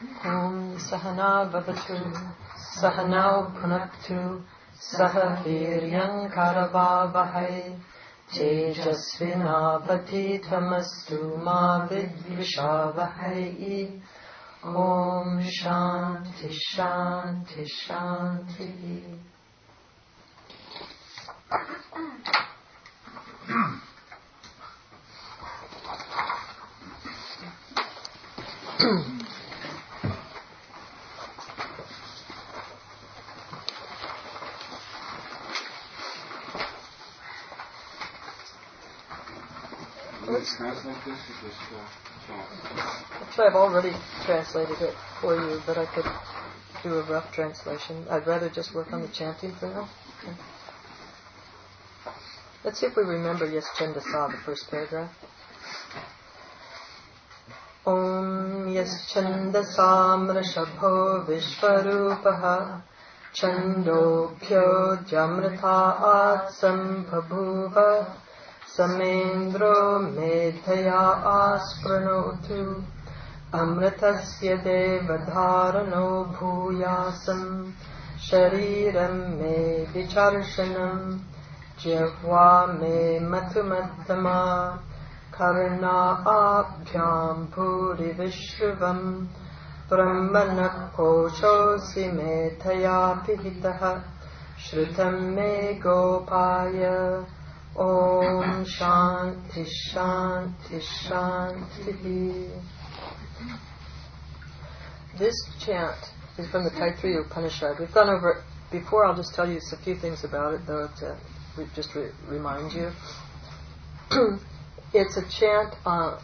Om Sahana Bhavatu Sahanau Punaktu Saha Viryam Karavavahai Tejasvinavadhitamastu Ma Vidvishavahai. Om Shanti Shanti Shanti. Let's translate this or just Actually, I've already translated it for you, but I could do a rough translation. I'd rather just work on the chanting for now. Okay. Let's see if we remember Yes Chandasa, the first paragraph. Om Yes Chandasam Rishabho Vishvarupaha Chandobhyo Jamrata Sambhabhuva Samendro Medhaya Aspranotu Amritasya Devadharano Bhuyasam Shariram Me Vicharshanam Jihva Me Mathumattama Karna Abhyam Bhuri Vishrivam Brahmanak Koshosi Medhaya Pihitaha Shrutam Me Gopaya. Om Shanti Shanti Shanti. This chant is from the Taittiriya Upanishad. We've gone over it before. I'll just tell you a few things about it, though, to remind you. It's a chant.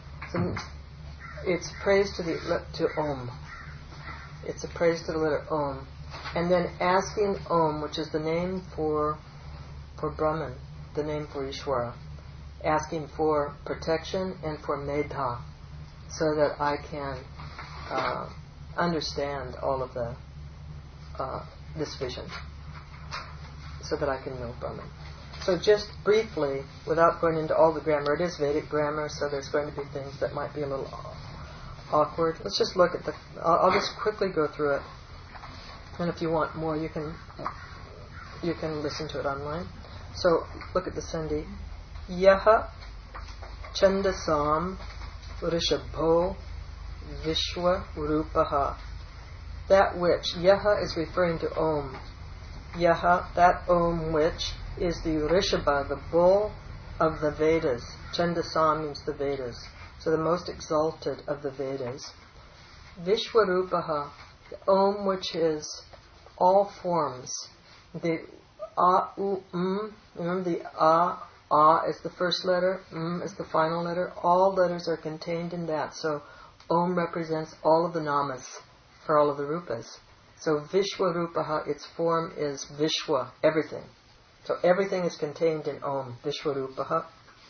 It's praise to Om. It's a praise to the letter Om, and then asking Om, which is the name for Brahman, the name for Ishvara, asking for protection and for medha, so that I can understand all of this vision, so that I can know Brahman. So just briefly, without going into all the grammar, it is Vedic grammar, so there's going to be things that might be a little awkward. Let's just look at I'll just quickly go through it, and if you want more, you can listen to it online. So, look at the Sandhi. Yaha Chandasam Rishabho Vishwa Rupaha. That which, Yaha is referring to Om. Yaha, that Om which is the Rishabha, the bull of the Vedas. Chandasam means the Vedas. So the most exalted of the Vedas. Vishwarupaha, the Om which is all forms. The A, U, remember the A is the first letter, is the final letter. All letters are contained in that. So Om represents all of the namas for all of the rupas. So Vishwarupaha, its form is Vishwa, everything. So everything is contained in Om, Vishwarupaha.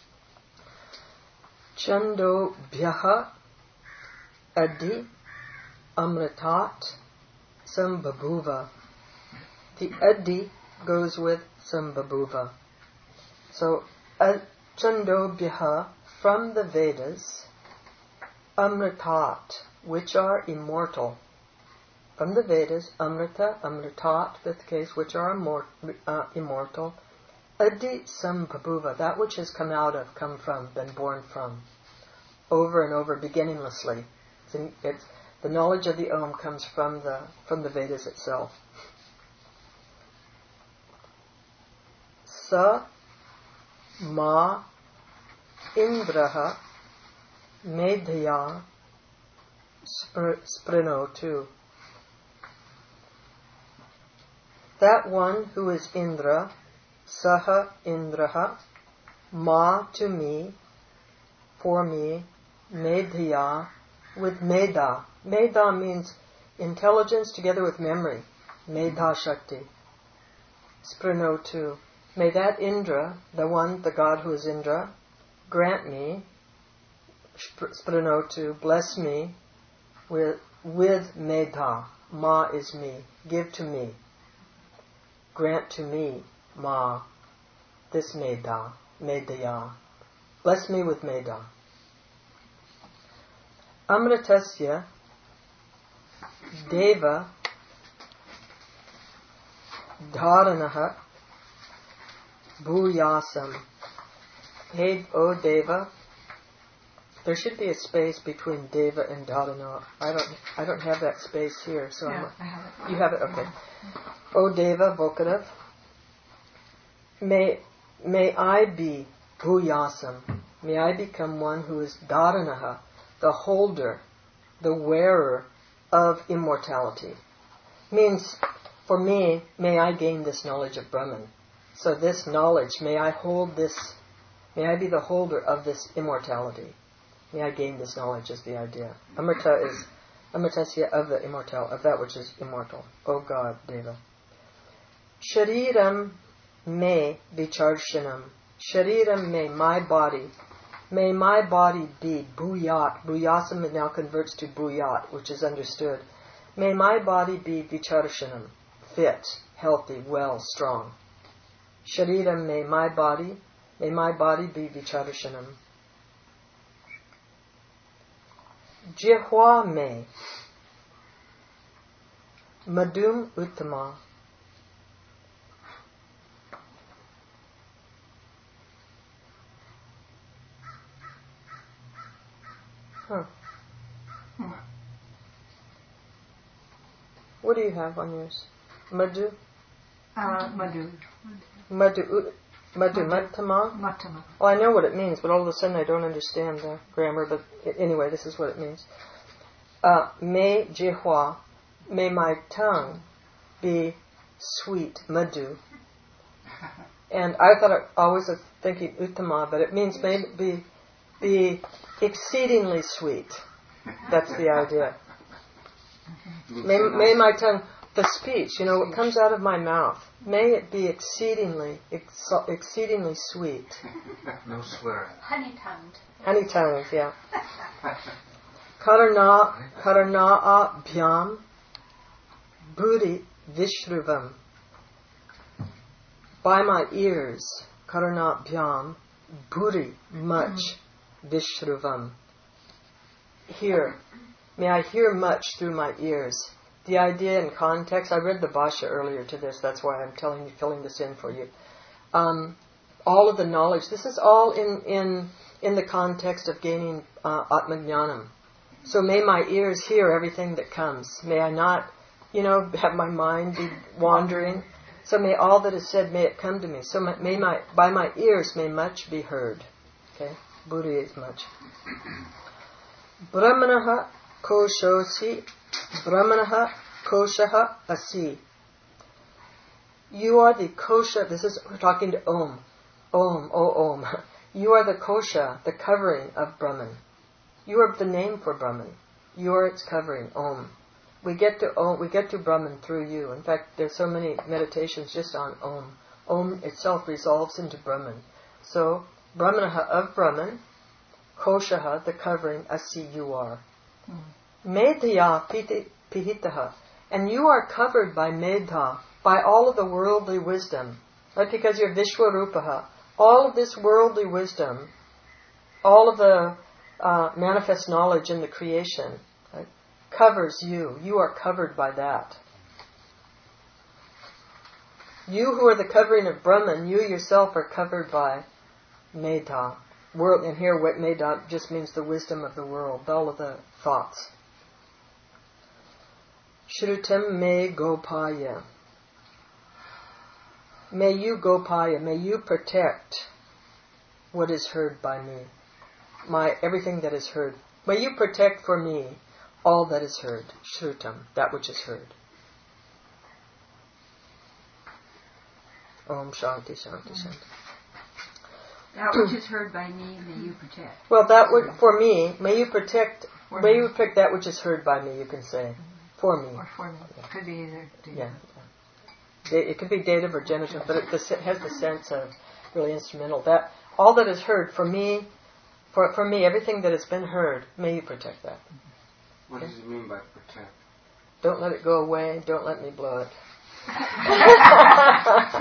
Chando Bhyaha Adi Amritat Sambhabhuva. The Adi goes with Sambhabhuva. So Chandobhyaha, from the Vedas, Amritat, which are immortal. From the Vedas, Amrita, Amritat, fifth case, which are immortal. Adi Sambhabhuva, that which has come from, been born from. Over and over, beginninglessly. It's the knowledge of the Om comes from the Vedas itself. Sa ma indraha medhya sprinotu. That one who is Indra, saha indraha, ma to me, for me, medhya, with medha. Medha means intelligence together with memory. Medha Shakti. Sprinotu. May that Indra, the God who is Indra, grant me, Sprinotu, bless me, with medha. Ma is me. Give to me. Grant to me, Ma, this medha, medhya. Bless me with medha. Amritasya Deva Dharanaha Bhuyasam. Hey, O Deva. There should be a space between Deva and Dharana. I don't have that space here, so I have it. You have it? Okay. O Deva Vokadev. May I be Bhuyasam. May I become one who is Dharanaha, the holder, the wearer of immortality. Means, for me, may I gain this knowledge of Brahman. So this knowledge, may I hold this, may I be the holder of this immortality. May I gain this knowledge is the idea. Amrita is Amritasya, of the immortal, of that which is immortal. O God, Deva. Shariram me vicharshanam. Shariram me, my body. May my body be bhuyat. Bhuyasam now converts to bhuyat, which is understood. May my body be vicharshanam, fit, healthy, well, strong. Shariram may my body be vicharshanam. Jihwa me madhum uttama. What do you have on yours? Madhu? Madhu. Mattama? Well, I know what it means, but all of a sudden I don't understand the grammar, but anyway, this is what it means. May jihwa, may my tongue be sweet, madhu. And I always was thinking uttama, but it means may be exceedingly sweet. That's the idea. May my tongue, the speech, what comes out of my mouth, may it be exceedingly sweet. No swearing. Honey-tongued, yeah. Karana bhyam buddhi vishruvam. By my ears, karana bhyam buddhi much vishruvam. Hear. May I hear much through my ears. The idea and context, I read the Bhashya earlier to this, that's why I'm filling this in for you. All of the knowledge, this is all in the context of gaining Atmajnanam. So may my ears hear everything that comes. May I not, have my mind be wandering. So may all that is said, may it come to me. So by my ears may much be heard. Okay? Buddhi is much. Brahmanaha koshosi, Brahmanaha koshaha asi. You are the kosha, we're talking to Om. Om, O Om. You are the kosha, the covering of Brahman. You are the name for Brahman. You are its covering, Om. We get to Brahman through you. In fact, there's so many meditations just on Om. Om itself resolves into Brahman. So, Brahmanaha of Brahman, koshaha, the covering, asi, you are. Medhya pihitaha. And you are covered by medha, by all of the worldly wisdom. Right? Because you're Vishwarupaha. All of this worldly wisdom, all of the manifest knowledge in the creation, right, covers you. You are covered by that. You who are the covering of Brahman, you yourself are covered by medha. World, and here what medha just means the wisdom of the world, all of the thoughts. Shrutam me gopaya. May you gopaya, may you protect what is heard by me. Everything that is heard. May you protect for me all that is heard. Shrutam, that which is heard. Om Shanti Shanti Shanti. That which is heard by me, may you protect. Well, that would, for me, may you protect that which is heard by me, you can say. For me. Or for me. Yeah. Could be either. Yeah. It could be dative or genitive, but it has the sense of really instrumental. That all that is heard, for me, for me, everything that has been heard, may you protect that. What does it mean by protect? Don't let it go away. Don't let me blow it.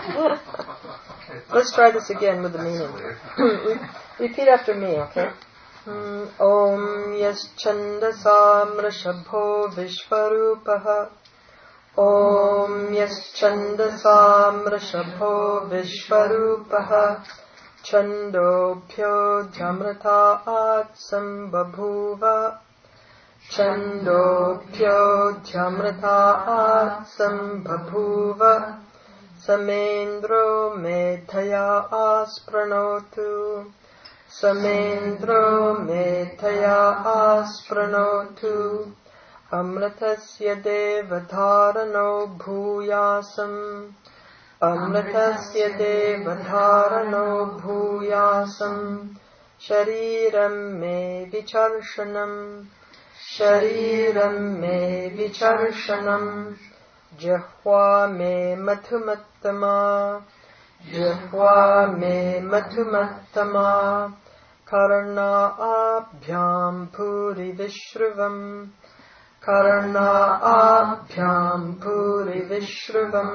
Let's try this again with the meaning. Repeat after me, okay? Om Yaschandasa Mrishabho Vishwarupaha. Om Yaschandasa Mrishabho Vishwarupaha. Chandobhyo Dhyamrataat Sambabhuva. Chandobhyo Dhyamrataat Sambabhuva. Samendro Medhaya Aspranotu. Samendro Medhaya Aspranotu. Amritasya Devadharano Bhuyasam. Amritasya Devadharano Bhuyasam. Shariram Me Vicharshanam. Shariram Me Vicharshanam. Jihva Me Madhumattama. Jihva Me Madhumattama. Karna Abhyam Puri Vishruvam. Karna Abhyam Puri Vishruvam.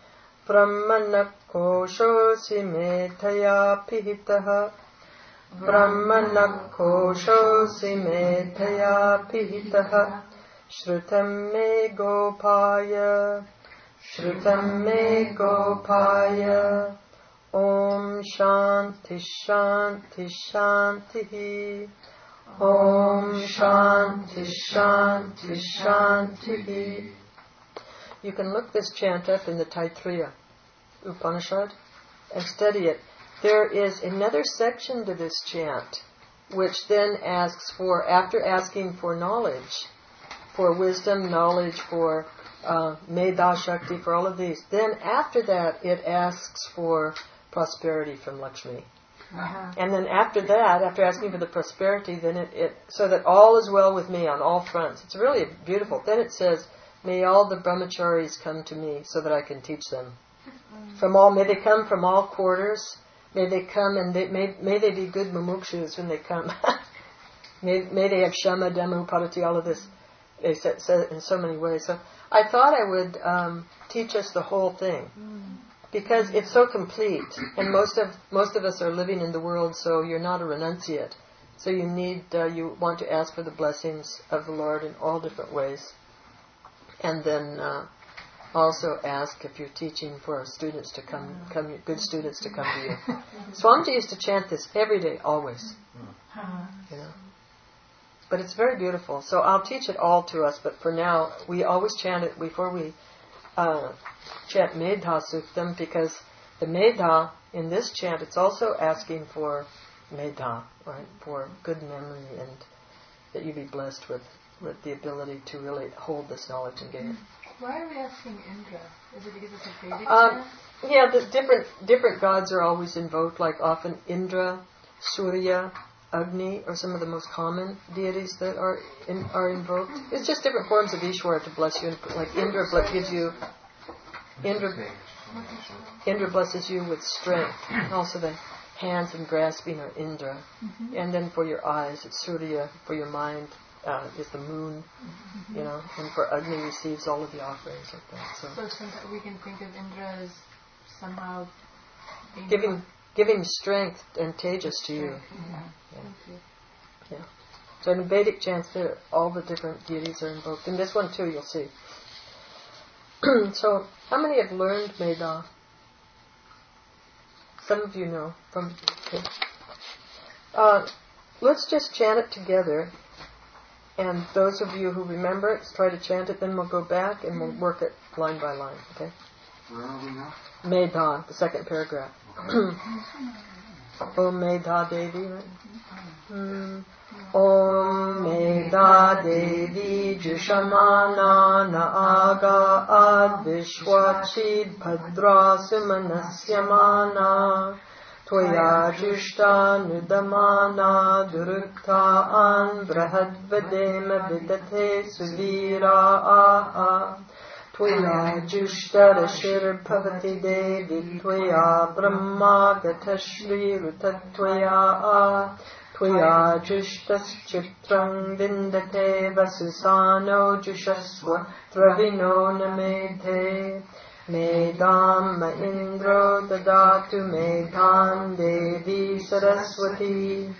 Brahmanakoshosi Medhaya Pihitaha. Brahmanakoshosi Medhaya Pihitaha. Shrutam Me Gopaya. Shrutam Me Gopaya. Om Shanti Shanti Shanti. Om Shanti Shanti Shanti. You can look this chant up in the Taittiriya Upanishad and study it. There is another section to this chant which then asks for, after asking for knowledge, for wisdom, knowledge, for Medha Shakti, for all of these, then after that it asks for prosperity from Lakshmi. And then after that, after asking for the prosperity, then it so that all is well with me on all fronts. It's really beautiful. Then it says, may all the brahmacharis come to me so that I can teach them. May they come from all quarters. May they come and may they be good mumukshus when they come. may they have shama, dhamma, upadati, all of this. They said in so many ways. So I thought I would teach us the whole thing. Because it's so complete, and most of us are living in the world, so you're not a renunciate. So you want to ask for the blessings of the Lord in all different ways, and then also ask if you're teaching for students to come, good students to come to you. Swamiji used to chant this every day, always. But it's very beautiful. So I'll teach it all to us. But for now, we always chant it before we chant Medha Suktam, because the Medha in this chant, it's also asking for Medha, right? For good memory, and that you be blessed with the ability to really hold this knowledge and gain it. Why are we asking Indra? Is it because it's a Vedic chant? Yeah, the different gods are always invoked, like often Indra, Surya, Agni are some of the most common deities that are invoked. It's just different forms of Ishwara to bless you. Like Indra gives you, Indra blesses you with strength. Also the hands and grasping are Indra. And then for your eyes, it's Surya. For your mind is the moon, and for Agni receives all of the offerings like that. So sometimes we can think of Indra as somehow giving strength and tejas to you. Yeah. So in Vedic chants, all the different deities are invoked. In this one too, you'll see. So, how many have learned Medha? Some of you know. Let's just chant it together. And those of you who remember it, try to chant it. Then we'll go back and we'll work it line by line. Okay? Where are we now? Medha, the second paragraph. Om Medha Devi, right? Om Medha Devi Jushamana Na Aga Ad Vishwachid Bhadra Simanasyamana Tvaya Jushta Nudamana Durukta An Brahadvadema Vidate Suvira Aha Tvaya Jushtarashir Bhavati Devi Tvaya Brahma Gatashri Rutatvaya Tvaya Jushtas Chitrang Vindate Vasusano Jushaswa Travino Namedhe Medam Indro Dadatu Medhan Devi Saraswati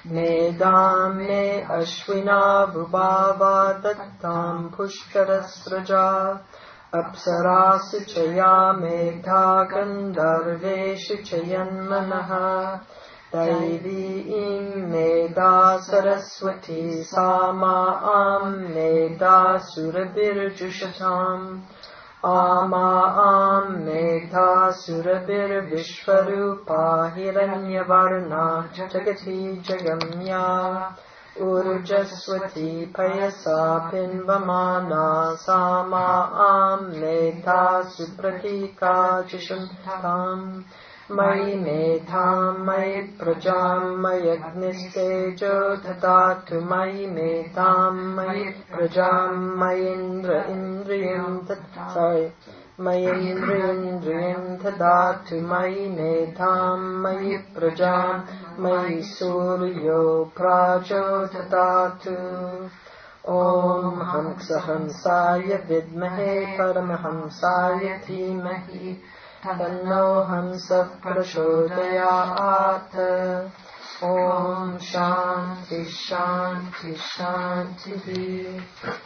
Medam me ashwina vubhava dattam pushkarasraja apsarasu chaya medha gandharveshu chayanmanaha Daivi im meda saraswati sama'am meda surabirjushatam Ama'am medha surabir vishvarupa hiranyavarna jagati jagamya Urjaswati payasa pinvamana sama'am medha supratika jishantam Mai medham mai prajam mai agnistejo dadatu mai medham mai prajam mai indriyam mai indriyam dadatu mai medham mai prajam mai suryo prajo dadatu Om Hamsa Hamsaya Vidmahe Paramahamsaya Dhimahi Tanno Hamsa Prachodayat Om Shanti Shanti Shanti.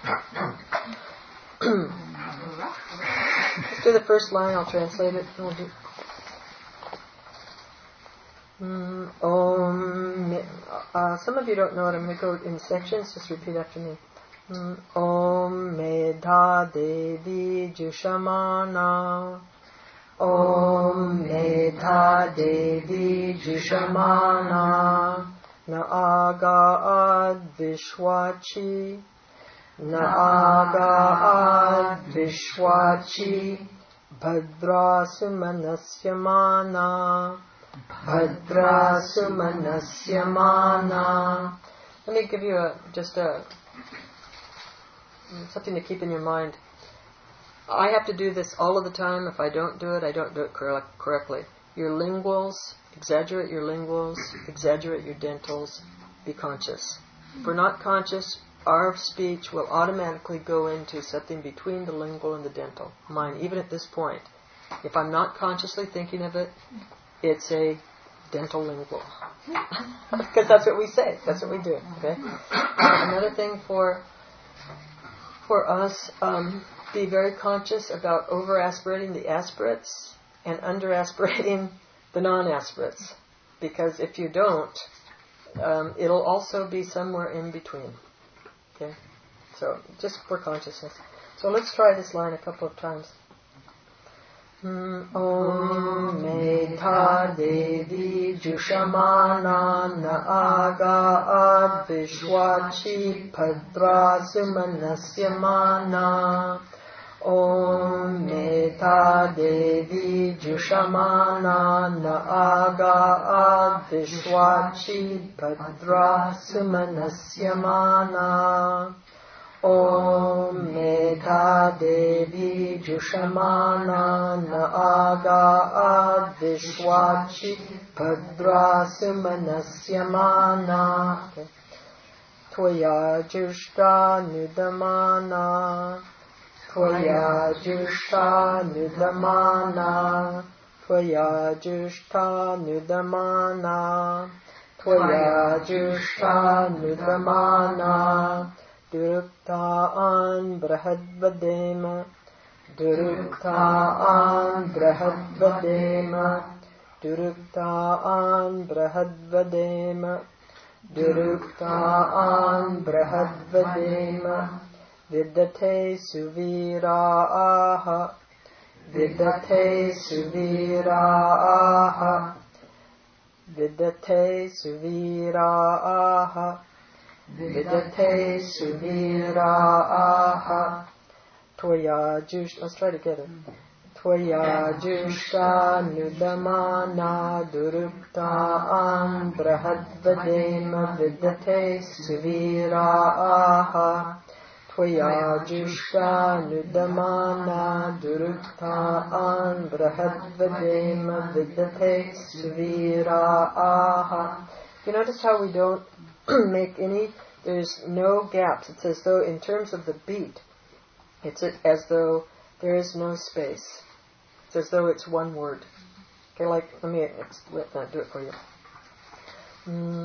Let's do the first line, I'll translate it. We'll do. Some of you don't know it, I'm going to go in sections, just repeat after me. Om Medha Devi Jushamana Om Medha Devi Jushamana Naaga Ad Vishwachi Naaga Ad Vishwachi Bhadrasumanasyamana Bhadrasumanasyamana. Let me give you something to keep in your mind. I have to do this all of the time. If I don't do it, I don't do it correctly. Your linguals, exaggerate your linguals, exaggerate your dentals, be conscious. If we're not conscious, our speech will automatically go into something between the lingual and the dental. Mine, even at this point. If I'm not consciously thinking of it, it's a dental lingual. Because that's what we say. That's what we do. Okay. Another thing for us, be very conscious about over-aspirating the aspirates and under-aspirating the non-aspirates. Because if you don't, it'll also be somewhere in between. Okay? So, just for consciousness. So let's try this line a couple of times. Om Medha Devi Jushamana Naaga Ad Vishwachi Bhadrasumanasyamana Om Medha Devi Jushamana Naaga Ad Vishwachi Bhadrasumanasyamana Om Medha Devi Jushamana Naaga Ad Vishwachi Bhadrasumanasyamana Tvaya Jushta Nudamana Tvaya Jushta Nudamana Tvaya Jushta Nudamana Tvaya Jushta Nudamana Duruktaan Brahadvadema Duruktaan Brahadvadema Duruktaan Brahadvadema Duruktaan Brahadvadema Viddate Suviraaha Viddate Suviraaha Viddate Suviraaha Vidate Suviraaha Tvaya Jushta. Let's try together. Tvaya Jushta Nudamana Duruktaan Brahadvadema Vidate Suviraaha Tvaya Jushta Nudamana Duruktaan Brahadvadema Vidate Suviraaha. You notice how we don't make there's no gaps. It's as though, in terms of the beat, it's as though there is no space. It's as though it's one word. Okay, like, let me do it for you.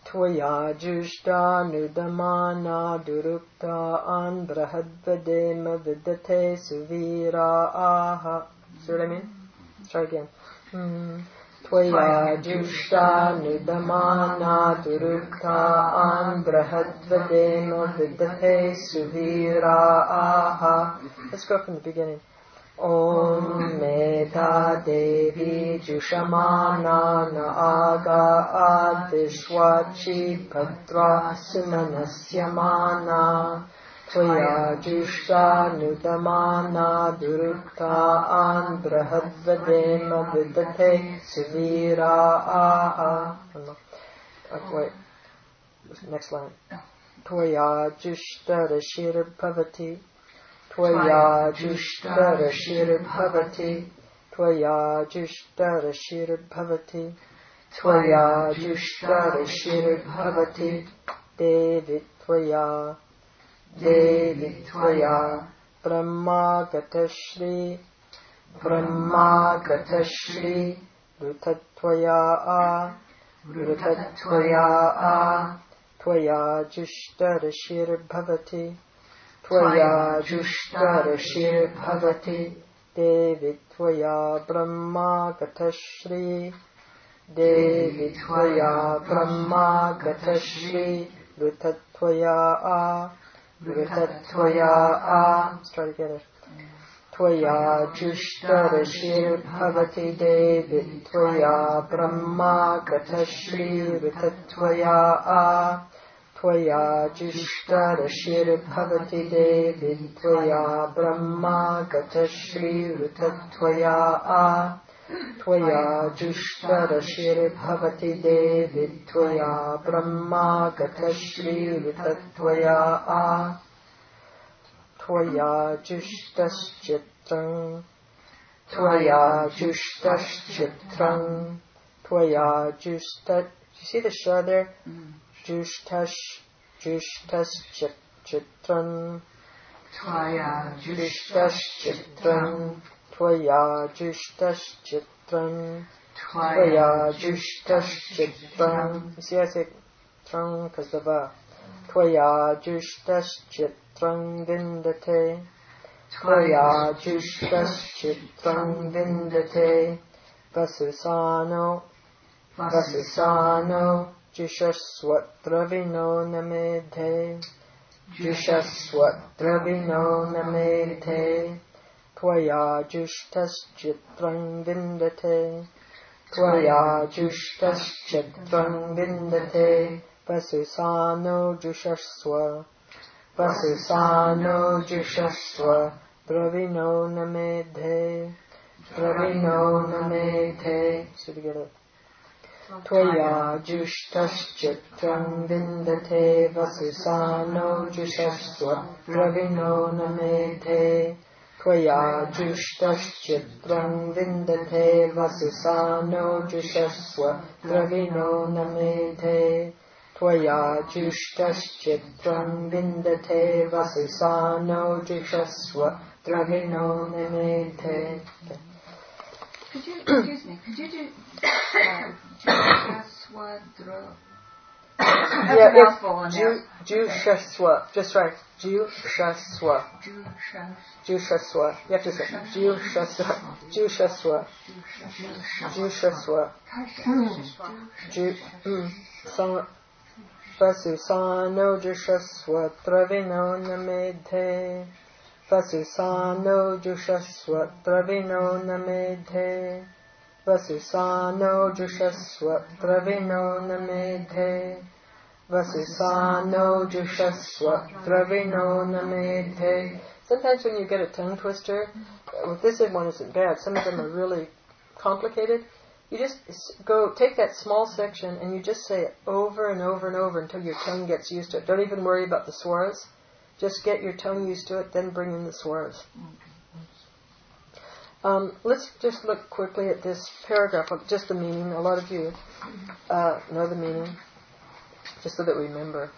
Tvaya jushta nudamana durukta an brahadvadema vidate suvira aha. See what I mean? Let's try again. Tvaya jushta nudamana durukta an brahadvadema vidate suvira aha. Let's go from the beginning. Om Meta Devi Jushamana Na Aga Advishwachi Patra Simanasyamana Tvaya Jushta Nudamana Durukta An Brahadvadema Vidate Sivira Aha. Wait, next line. Tvaya Jushta Rashir Pavati Tvaya jushta rashir bhavati, Tvaya jushta rashir bhavati, Tvaya jushta rashir bhavati, Devi Tvaya, Devi Tvaya, Brahma gatashri, Brahma gatashri, Rutatvaya, Rutatvaya, Tvaya jushta rashir bhavati, Tvaya jushta rashir bhavati, Devi Tvaya Brahma gatashri, Devi Tvaya Brahma gatashri, Rutatvaya, Rutatvaya. Let's try together. Tvaya jushta rashir bhavati, Devi Tvaya Brahma gatashri, Rutatvaya. Tvaya jushta rashir bhavati, Devi Tvaya Brahma gatashri rutatvaya. Tvaya jushta rashir bhavati, Devi Tvaya Brahma gatashri rutatvaya. Tvaya jushtas chitrang, Tvaya jushtas chitrang, Tvaya justat. You see the shah there? Jushtas chitran, Tvaya jushtas chitran, Tvaya jushtas chitran, Tvaya jushtas chitran. You see I say trang because the va. Tvaya jushtas chitran vindate, Tvaya jushtas chitran vindate, Vasusano, Vasusano, Jushaswatravino namedhe, Jushaswatravino namedhe, Tvaya jushtas chitrang vindate, Tvaya jushtas chitrang vindate, Vasusano jushaswa, Vasusano jushaswa, Dravino namedhe, Dravino namedhe. See together. Tvaya jushtas chitrang vindate, Vasusano jushaswa, Dravino namedhe. Tvaya jushtas chitrang vindate, Vasusano jushaswa, Dravino namedhe. Tvaya jushtas chitrang vindate, Vasusano jushaswa, Dravino namedhe. Could you, excuse me, could you do Jushaswadra? Yeah, it's Jushaswa. Just right. Jushaswa. Jushaswa. You have to say Jushaswa. Jushaswa. Jushaswa. Vasusano Jushaswa Travino namedhe. Vasusano jushaswa travino namedhe, Vasusano jushaswa travino namedhe, Vasusano jushaswa travino namedhe. Sometimes when you get a tongue twister, this one isn't bad, some of them are really complicated, you just go, take that small section and you just say it over and over and over until your tongue gets used to it. Don't even worry about the swaras. Just get your tongue used to it, then bring in the swaras. Let's just look quickly at this paragraph, just the meaning. A lot of you know the meaning, just so that we remember.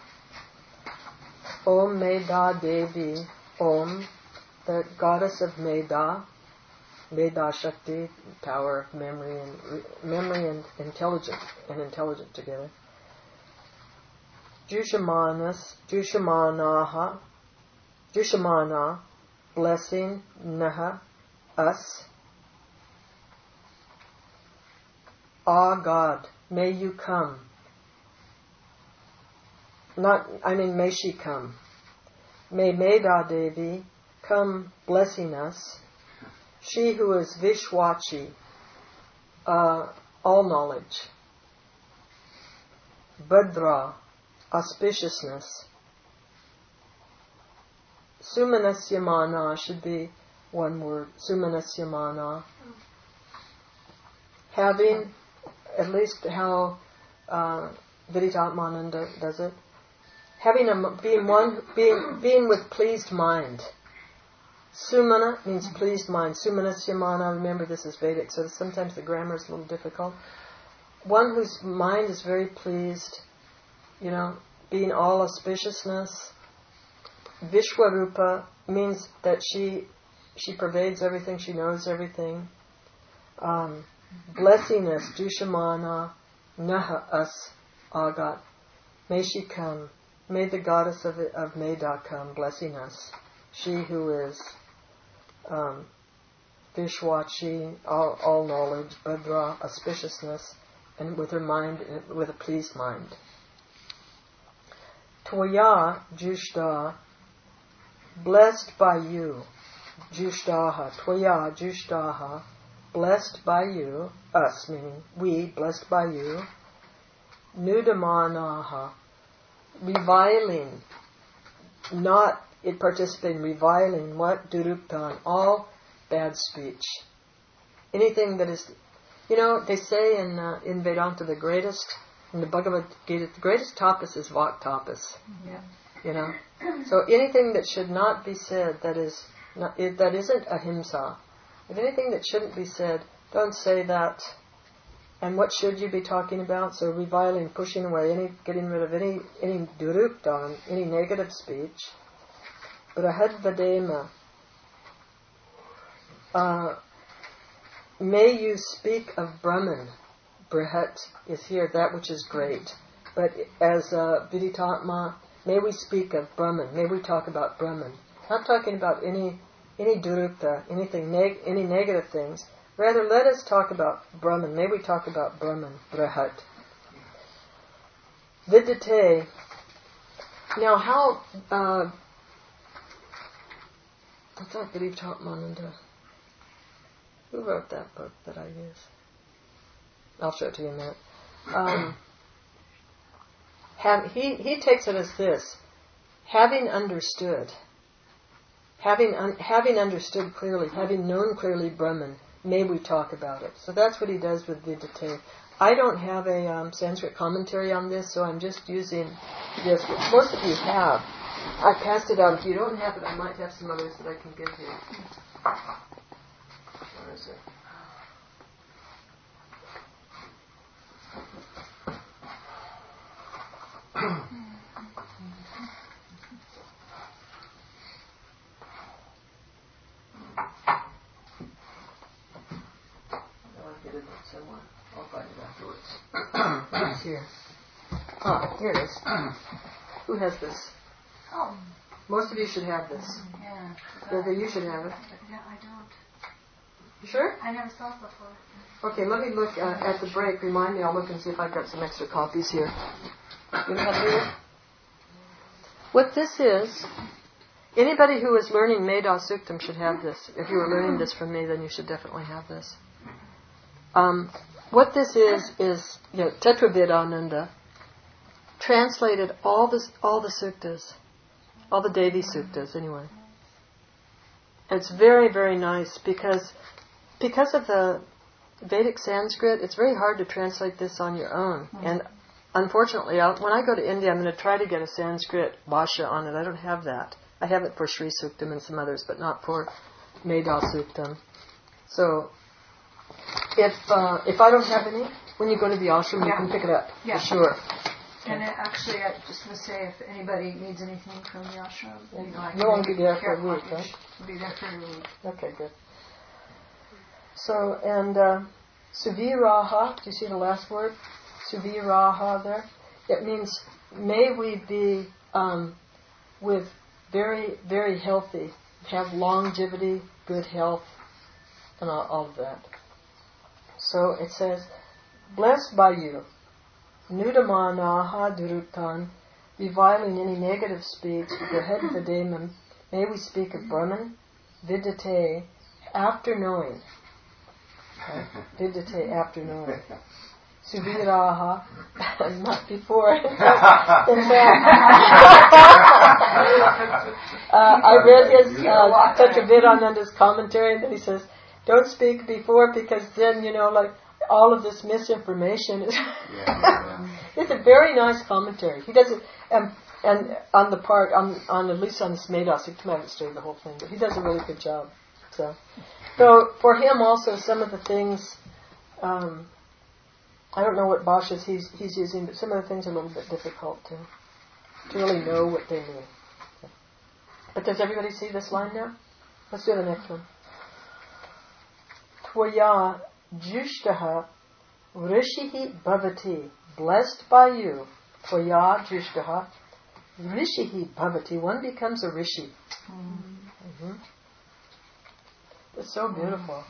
Om Meda Devi, Om, the goddess of Meda, Meda Shakti, power of memory and intelligence together. Jushamana, blessing, naha, us. Ah, God, may you come. May she come. May Meda Devi come blessing us. She who is Vishwachi, all knowledge. Bhadra, auspiciousness. Sumanasyamana should be one word. Sumanasyamana. Having, at least how Viditatmananda does it, being with pleased mind. Sumana means pleased mind. Sumanasyamana, remember this is Vedic, so sometimes the grammar is a little difficult. One whose mind is very pleased, being all auspiciousness. Vishwarupa means that she pervades everything, she knows everything. Blessingness, Jushamana, Naha, us, Agat. May she come. May the goddess of Meda come, blessing us. She who is Vishwachi, all knowledge, Bhadra, auspiciousness, and with her mind, with a pleased mind. Tvaya Jushta, blessed by you. Jushtaha, Tvaya Jushtaha, blessed by you, us, meaning we, blessed by you. Nudamanaha, reviling, not it participating, reviling, what? Duruptan, all bad speech. Anything that is, they say in Vedanta in the Bhagavad Gita, the greatest tapas is vak tapas. Yeah. So anything that should not be said, that isn't ahimsa. If anything that shouldn't be said, don't say that. And what should you be talking about? So reviling, pushing away, getting rid of any duruptan, any negative speech. Brahadvadema. May you speak of Brahman. Brihat is here, that which is great. But as Viditatma, may we speak of Brahman. May we talk about Brahman. Not talking about any durupta, any negative things. Rather, let us talk about Brahman. May we talk about Brahman, Brihat. Vidyate. Now, how... I thought Viditatmananda. Who wrote that book that I use? I'll show it to you in a minute. He takes it as this: having understood clearly, having known clearly Brahman, may we talk about it. So that's what he does with Vidyate. I don't have a Sanskrit commentary on this, so I'm just using this, which most of you have. I passed it out. If you don't have it, I might have some others that I can give you. Where is it? Somewhere. I'll find it afterwards. It's here. Here it is. Who has this? Oh. Most of you should have this. Yeah. Maybe you should have it. Yeah, I don't. You sure? I never saw it before. Okay, let me look at the break. Remind me, I'll look and see if I've got some extra copies here. You have it here? What this is, anybody who is learning Meda Suktam should have this. If you were learning this from me, then you should definitely have this. What this is Tetravidananda translated all the suktas, all the Devi suktas anyway. It's very, very nice because of the Vedic Sanskrit, it's very hard to translate this on your own. And unfortunately, when I go to India, I'm going to try to get a Sanskrit bhasha on it. I don't have that. I have it for Sri Suktam and some others, but not for Meda Suktam. So, if I don't have any, when you go to the ashram, you can pick it up. Yeah. For sure. And actually, I just want to say, if anybody needs anything from the ashram, you won't be there for a week, right? I'll be there for a week. Okay, good. So, and Suviraha, do you see the last word? Suviraha there? It means may we be with very, very healthy, have longevity, good health, and all of that. So it says, blessed by you, Nudamanaha Durutan, reviling any negative speech, the head of the daemon, may we speak of Brahman, Vidate, after knowing. Vidate, after knowing. Subhiraha, not before. In fact, I read his Tattvavidananda's commentary, and then he says, don't speak before, because then, like, all of this misinformation is... It's a very nice commentary. He does it, and on the part, on at least on the Smedas, I haven't studied the whole thing, but he does a really good job. So for him also, some of the things, I don't know what bhashas he's using, but some of the things are a little bit difficult to really know what they mean. But does everybody see this line now? Let's do the next one. Tvaya jushtaha rishihi bhavati. Blessed by you. Tvaya jushtaha rishihi bhavati. One becomes a rishi. Mm-hmm. It's so beautiful.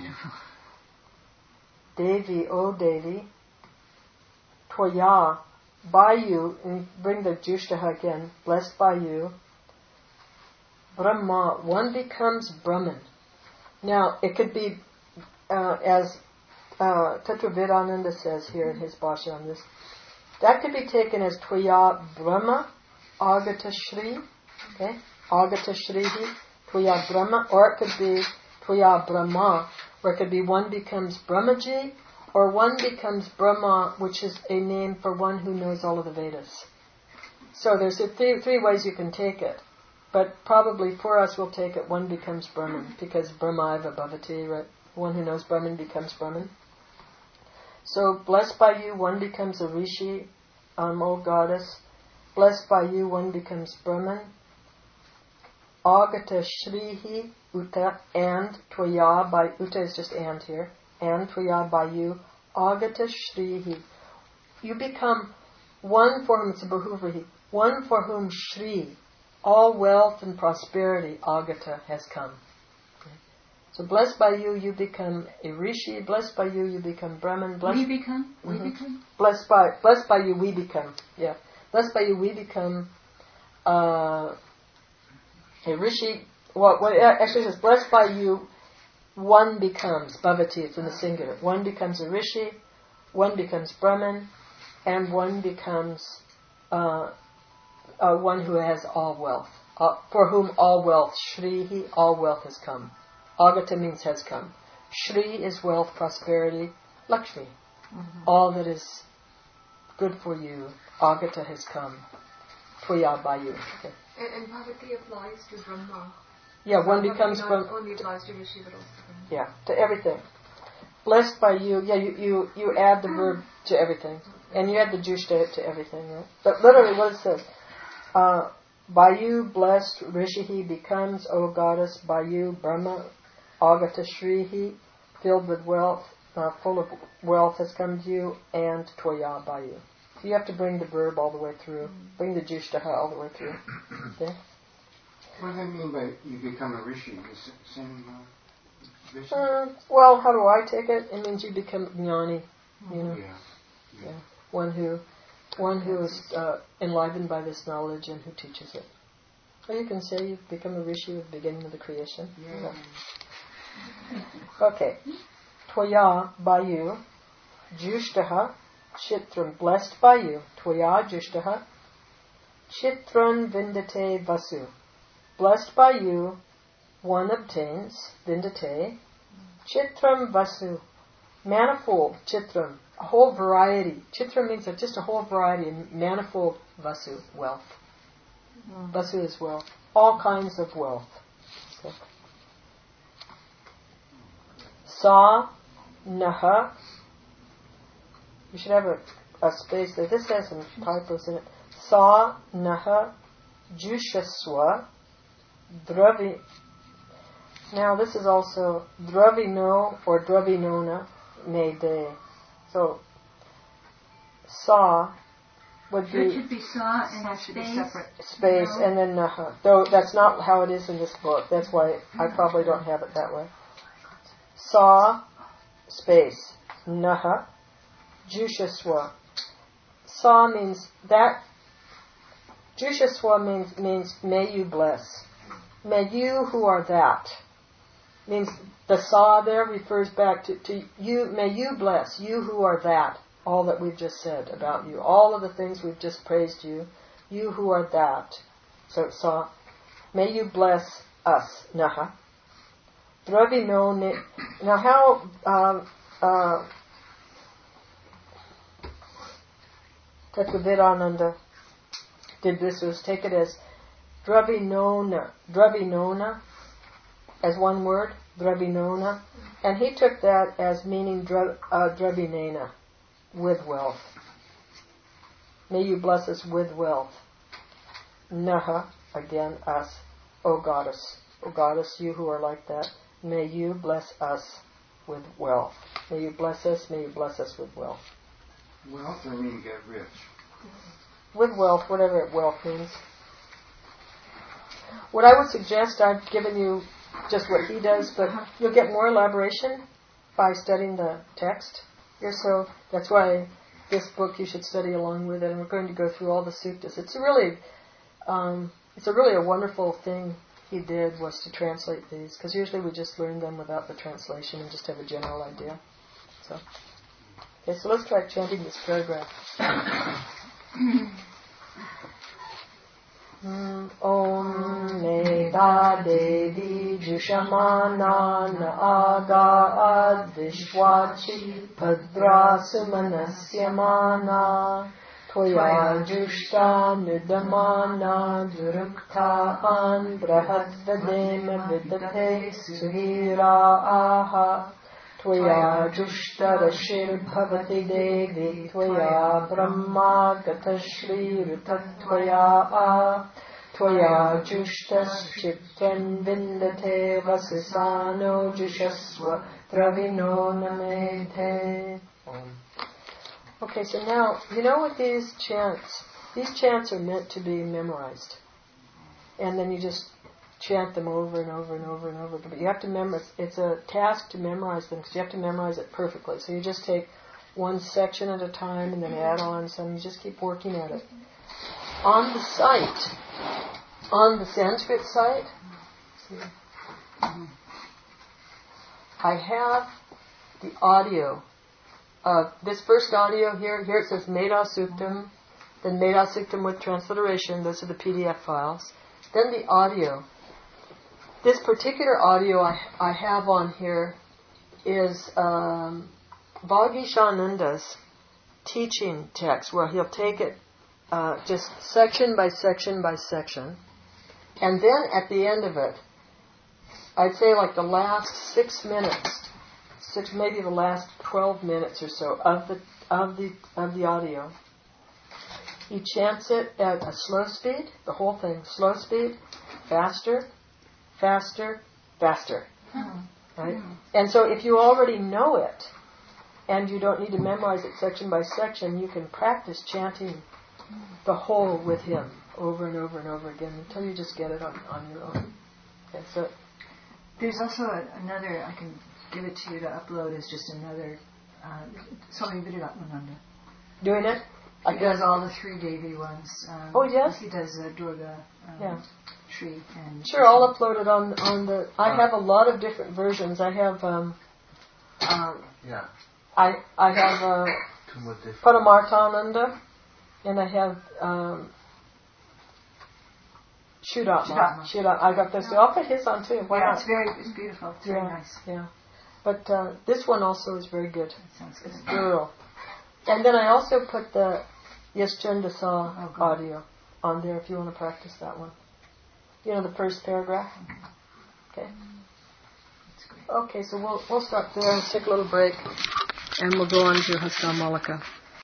Devi, O Devi, Tvaya, by you, and bring the Jushtaha again, blessed by you, Brahma, one becomes Brahman. Now, it could be, as Tattvavidananda says here in his bhashya on this, that could be taken as Tvaya Brahma, Agata Shri, okay, Agata Shrihi, Tvaya Brahma, or it could be Tvaya Brahma, or it could be one becomes Brahmaji, or one becomes Brahma, which is a name for one who knows all of the Vedas. So there's three ways you can take it. But probably for us we'll take it one becomes Brahman, because Brahmaiva Bhavati, right? One who knows Brahman becomes Brahman. So blessed by you, one becomes a Rishi, O goddess. Blessed by you, one becomes Brahman. Agata Shrihi Uta, and Tvaya, by Uta is just and here, and Tvaya by you, Agata Shrihi. You become one for whom, it's a Bahuvrihi, one for whom Shri, all wealth and prosperity, Agata, has come. Okay. So blessed by you, you become a Rishi, blessed by you, you become Brahman. We become? Blessed by you, we become. Yeah. Blessed by you, we become a Rishi. Well, it actually says, blessed by you, one becomes, Bhavati, it's in the singular. One becomes a Rishi, one becomes Brahman, and one becomes one who has all wealth. For whom all wealth, Shrihi, all wealth has come. Agata means has come. Shri is wealth, prosperity, Lakshmi. Mm-hmm. All that is good for you, Agata has come. Tvaya by you. Okay. And Bhavati applies to Brahma. Yeah, one becomes Brahma. Only applies to Rishi, but also Brahma. Yeah, to everything. Blessed by you, yeah, you add the verb to everything. And you add the Jushta to everything, right? But literally what it says, by you blessed Rishihi becomes, O goddess, by you Brahma, Agata Shrihi, filled with wealth, full of wealth has come to you, and Tvaya by you. So you have to bring the verb all the way through, bring the Jushtaha all the way through. Okay? What does that mean by you become a Rishi? Is it the same Rishi? Well, how do I take it? It means you become Jnani, you know. Yeah. One who is enlivened by this knowledge and who teaches it. Or you can say you become a Rishi at the beginning of the creation. Yeah. Okay. Tvaya by you, Jushtaha, Chitran, blessed by you, Tvaya Jushtaha, Chitran Vindate Vasu. Blessed by you, one obtains, Vindate, Chitram Vasu, manifold, Chitram, a whole variety. Chitram means just a whole variety, manifold Vasu, wealth. Vasu is wealth. All kinds of wealth. Okay. Sa Naha. You should have a space there. This has some typos in it. Sa Naha Jushaswa Dravi. Now this is also Dravino or Dravinona Mede. So Sa would It be should be saw and Saw a should be space. separate. space No. and then naha. Though that's not how it is in this book. That's why I probably don't have it that way. Sa, space, naha, jushaswa. Sa means that. Jushaswa means may you bless. May you who are that. Means the sa there refers back to you. May you bless, you who are that. All that we've just said about you. All of the things we've just praised you. You who are that. So sa. May you bless us. Naha. Dravino. Now how Tattvavedananda did this was take it as Dravinona as one word, Dravinona, and he took that as meaning Dravinena, with wealth. May you bless us with wealth. Naha, again, us, O goddess, you who are like that, may you bless us with wealth. May you bless us with wealth. Wealth, I mean get rich. With wealth, whatever wealth means. What I would suggest, I've given you just what he does, but you'll get more elaboration by studying the text here. So that's why this book you should study along with it. And we're going to go through all the suttas. It's really a wonderful thing he did was to translate these, because usually we just learn them without the translation and just have a general idea. So, okay, so let's try chanting this paragraph. Om Neda Devi Jushamana Aga Advishwachi Padra Sumanasya Toya Jushta Nidamana Durukta An Brahadvadema Vidate Suhira Aha Tvaya Jushta Rashir Bhavati Devi Tvaya Brahma Gatashri Rutatvaya Tvaya Jushta Chittan Vindate Vasisano Jushaswa Dravino Namete. Okay, so now, you know what these chants are meant to be memorized. And then you just chant them over and over and over and over. But you have to memorize. It's a task to memorize them because you have to memorize it perfectly. So you just take one section at a time and then add on some. You just keep working at it. On the site, on the Sanskrit site, I have the audio. This first audio here it says Meda Suktam, then Meda Suktam with transliteration. Those are the PDF files. Then the audio. This particular audio I have on here is Vagishananda's teaching text, where he'll take it just section by section by section. And then at the end of it, I'd say like the last 6 minutes, maybe the last 12 minutes or so of the audio, he chants it at a slow speed, the whole thing, slow speed, faster, faster, faster. Right? And so if you already know it, and you don't need to memorize it section by section, you can practice chanting the whole with him over and over and over again until you just get it on your own. Okay, so there's also another, I can give it to you to upload as just another, Swami Vivekananda. Doing it? He does all the 3 Devi ones. Oh, yes? He does Durga, Shri, and... Sure, I'll upload it on the... I have a lot of different versions. I have... I have Paramarthananda, and I have Shuddhatma. I got this. I'll put his on too. Why not? It's beautiful. It's very nice. Yeah. But this one also is very good. That sounds good. It's thorough. And then I also put the Yaschandasa audio on there if you want to practice that one. You know, the first paragraph? Okay. Okay, so we'll stop there and take a little break, and we'll go on to Hastamalaka.